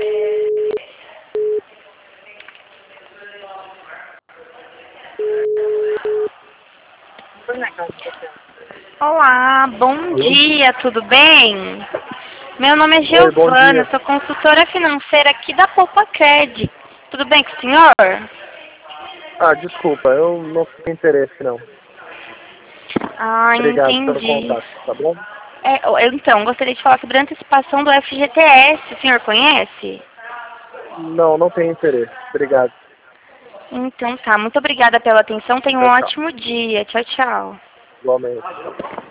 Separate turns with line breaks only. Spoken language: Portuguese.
Olá, bom dia, tudo bem? Meu nome é
Oi, bom
Giovana,
dia.
sou consultora financeira aqui da Poupa Cred. Tudo bem com o senhor?
Ah, desculpa, eu não tenho interesse, não.
Ah,
Obrigado pelo
entendi.
contato, tá bom?
Então, gostaria de falar sobre a antecipação do FGTS, o senhor conhece?
Não, não tenho interesse. Obrigado.
Então tá, muito obrigada pela atenção, tenha um
Tchau, tchau.
ótimo dia. Tchau, tchau.
Igualmente, tchau.